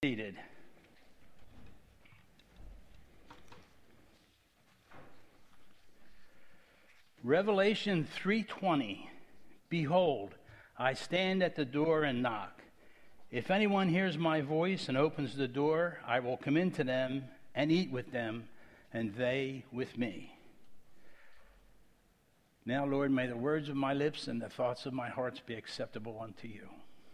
Seated. Revelation 3:20. Behold, I stand at the door and knock. If anyone hears my voice and opens the door, I will come into them and eat with them, and they with me. Now, Lord, may the words of my lips and the thoughts of my heart be acceptable unto you.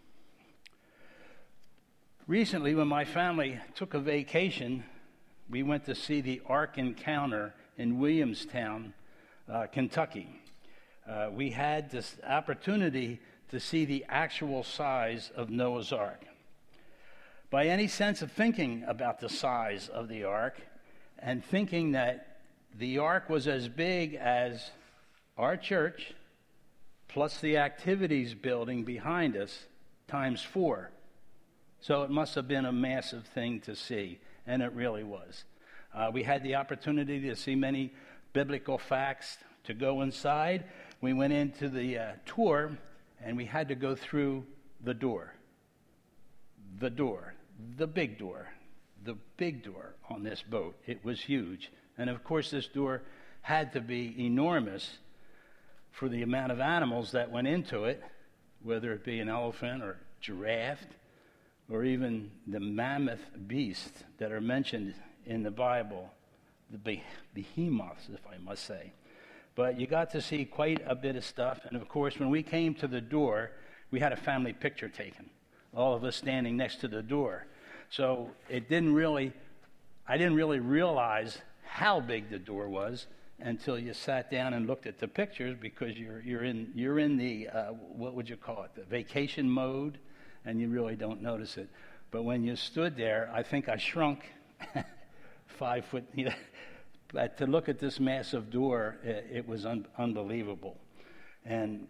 Recently, when my family took a vacation, we went to see the Ark Encounter in Williamstown, Kentucky. We had this opportunity to see the actual size of Noah's Ark. By any sense of thinking about the size of the Ark and thinking that the Ark was as big as our church plus the activities building behind us times 4. So it must have been a massive thing to see, and it really was. We had the opportunity to see many biblical facts, to go inside. We went into the tour, and we had to go through the door. The door, the big door on this boat. It was huge. And of course, this door had to be enormous for the amount of animals that went into it, whether it be an elephant or giraffe, or even the mammoth beasts that are mentioned in the Bible, the behemoths, if I must say. But you got to see quite a bit of stuff. And of course, when we came to the door, we had a family picture taken, all of us standing next to the door. So I didn't really realize how big the door was until you sat down and looked at the pictures, because you're in the what would you call it, the vacation mode, and you really don't notice it. But when you stood there, I think I shrunk 5 foot. But to look at this massive door, it was unbelievable. And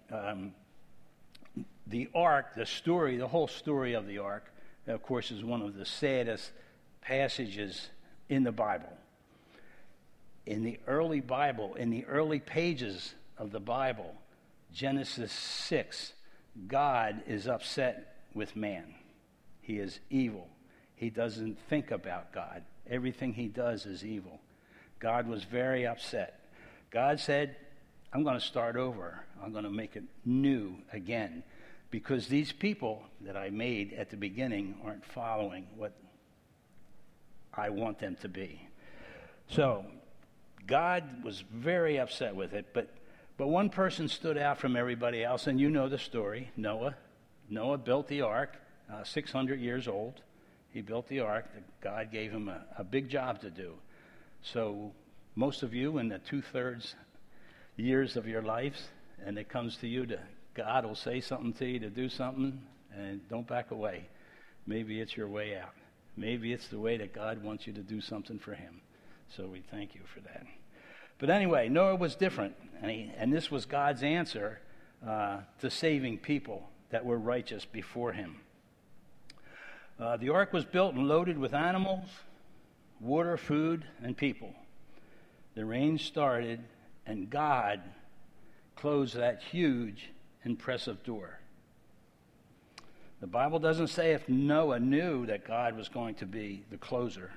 the ark, the whole story of the ark, of course, is one of the saddest passages in the Bible. In the early Bible, in the early pages of the Bible, Genesis 6, God is upset with man. He is evil. He doesn't think about God. Everything he does is evil. God was very upset. God said, I'm going to start over. I'm going to make it new again, because these people that I made at the beginning aren't following what I want them to be. So God was very upset with it, but one person stood out from everybody else, and you know the story, Noah. Noah built the ark, 600 years old. He built the ark. God gave him a big job to do. So most of you in the 2/3 years of your lives, and it comes to you, God will say something to you to do something, and don't back away. Maybe it's your way out. Maybe it's the way that God wants you to do something for him. So we thank you for that. But anyway, Noah was different, and this was God's answer to saving people that were righteous before him. The ark was built and loaded with animals, water, food, and people. The rain started, and God closed that huge, impressive door. The Bible doesn't say if Noah knew that God was going to be the closer,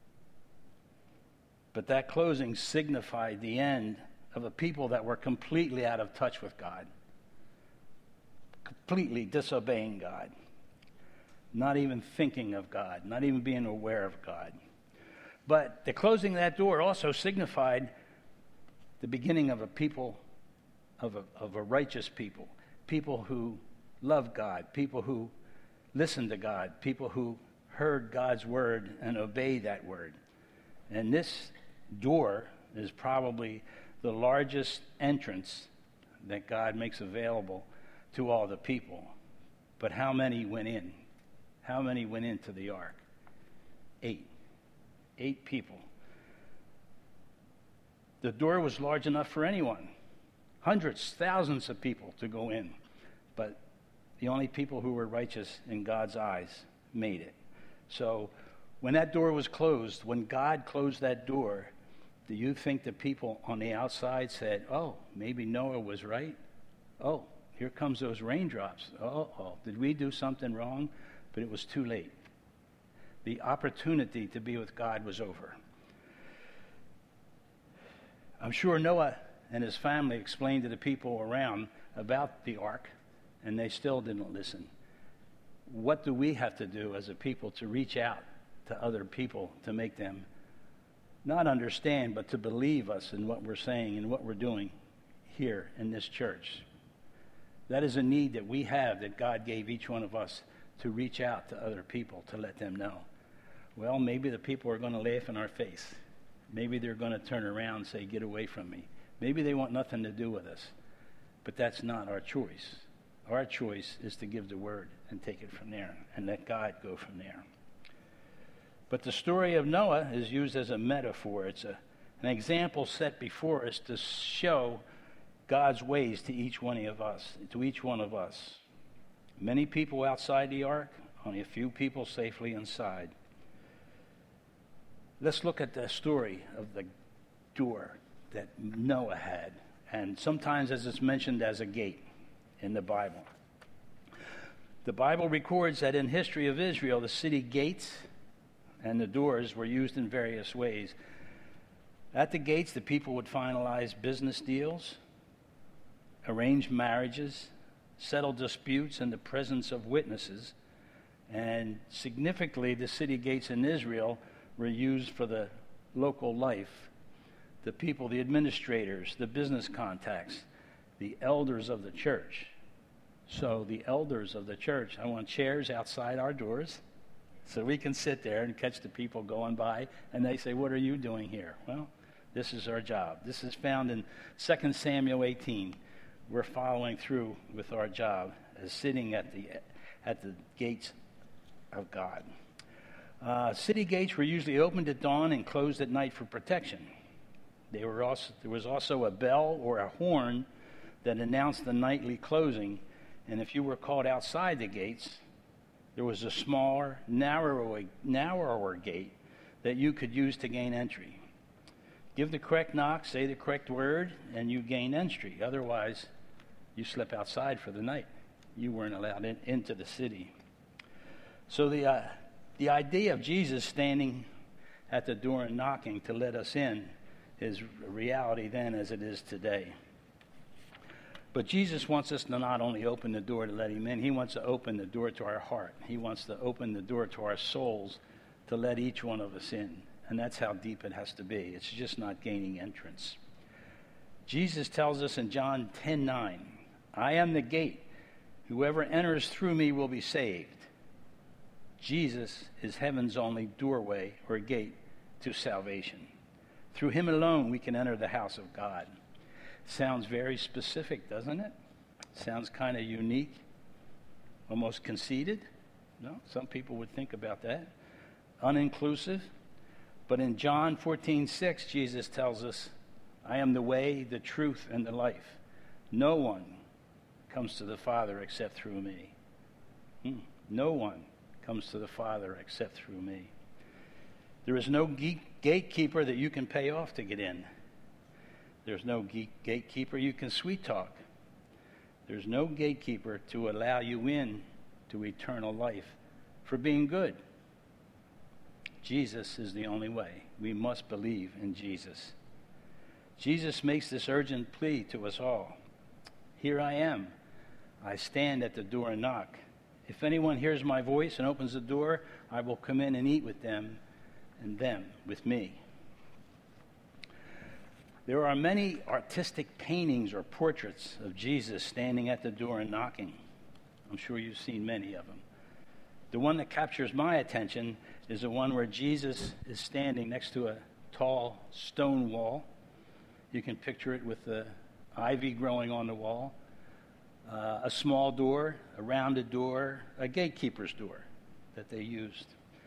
but that closing signified the end of a people that were completely out of touch with God, completely disobeying God, not even thinking of God, not even being aware of God. But the closing of that door also signified the beginning of a people, of a righteous people, people who love God, people who listen to God, people who heard God's word and obeyed that word. And this door is probably the largest entrance that God makes available to all the people. But how many went in? How many went into the ark? 8. 8 people. The door was large enough for anyone. Hundreds, thousands of people to go in. But the only people who were righteous in God's eyes made it. So when that door was closed, when God closed that door, do you think the people on the outside said, oh, maybe Noah was right? Oh, here comes those raindrops. Oh, did we do something wrong? But it was too late. The opportunity to be with God was over. I'm sure Noah and his family explained to the people around about the ark, and they still didn't listen. What do we have to do as a people to reach out to other people to make them not understand, but to believe us in what we're saying and what we're doing here in this church? That is a need that we have, that God gave each one of us to reach out to other people, to let them know. Well, maybe the people are going to laugh in our face. Maybe they're going to turn around and say, get away from me. Maybe they want nothing to do with us. But that's not our choice. Our choice is to give the word and take it from there and let God go from there. But the story of Noah is used as a metaphor. It's an example set before us to show God's ways to each one of us. Many people outside the ark, only a few people safely inside. Let's look at the story of the door that Noah had, and sometimes as it's mentioned as a gate in the Bible. The Bible records that in history of Israel, the city gates and the doors were used in various ways. At the gates, the people would finalize business deals, arrange marriages, settle disputes in the presence of witnesses, and significantly, the city gates in Israel were used for the local life. The people, the administrators, the business contacts, the elders of the church. So the elders of the church, I want chairs outside our doors so we can sit there and catch the people going by, and they say, what are you doing here? Well, this is our job. This is found in 2 Samuel 18. We're following through with our job as sitting at the gates of God. City gates were usually opened at dawn and closed at night for protection. There was also a bell or a horn that announced the nightly closing, and if you were caught outside the gates, there was a smaller, narrower gate that you could use to gain entry. Give the correct knock, say the correct word, and you gain entry. Otherwise, you slip outside for the night. You weren't allowed into the city. So the idea of Jesus standing at the door and knocking to let us in is a reality then as it is today. But Jesus wants us to not only open the door to let him in, he wants to open the door to our heart. He wants to open the door to our souls to let each one of us in. And that's how deep it has to be. It's just not gaining entrance. Jesus tells us in John 10:9, I am the gate. Whoever enters through me will be saved. Jesus is heaven's only doorway or gate to salvation. Through him alone, we can enter the house of God. Sounds very specific, doesn't it? Sounds kind of unique, almost conceited. No, some people would think about that. Uninclusive. But in John 14:6, Jesus tells us, I am the way, the truth, and the life. No one comes to the Father except through me. No one comes to the Father except through me. There is no gatekeeper that you can pay off to get in. There's no gatekeeper you can sweet talk. There's no gatekeeper to allow you in to eternal life for being good. Jesus is the only way. We must believe in Jesus. Jesus makes this urgent plea to us all. Here I am. I stand at the door and knock. If anyone hears my voice and opens the door, I will come in and eat with them, and them with me. There are many artistic paintings or portraits of Jesus standing at the door and knocking. I'm sure you've seen many of them. The one that captures my attention is the one where Jesus is standing next to a tall stone wall. You can picture it with the ivy growing on the wall. A small door, a rounded door, a gatekeeper's door that they used.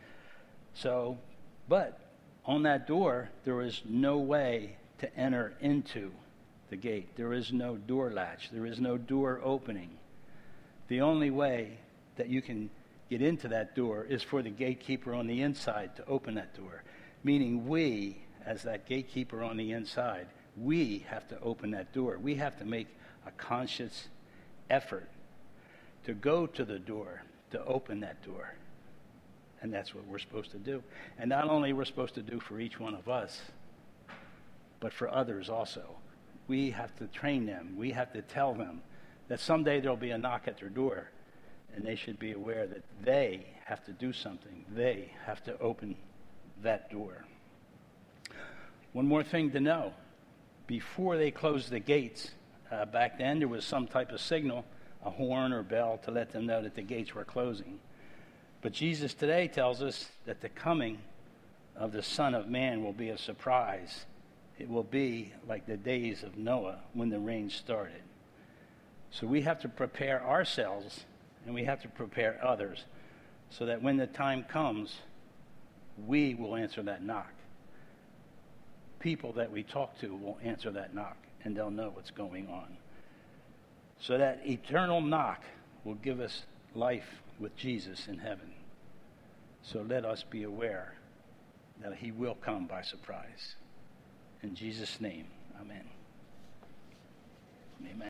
But on that door, there is no way to enter into the gate. There is no door latch. There is no door opening. The only way that you can get into that door is for the gatekeeper on the inside to open that door. Meaning we, as that gatekeeper on the inside, we have to open that door. We have to make a conscious effort to go to the door, to open that door. And that's what we're supposed to do. And not only we're supposed to do for each one of us, but for others also. We have to train them. We have to tell them that someday there'll be a knock at their door, and they should be aware that they have to do something. They have to open that door. One more thing to know. Before they closed the gates, back then there was some type of signal, a horn or bell, to let them know that the gates were closing. But Jesus today tells us that the coming of the Son of Man will be a surprise. It will be like the days of Noah when the rain started. So we have to prepare ourselves, and we have to prepare others, so that when the time comes, we will answer that knock. People that we talk to will answer that knock, and they'll know what's going on. So that eternal knock will give us life with Jesus in heaven. So let us be aware that he will come by surprise. In Jesus' name, amen. Amen.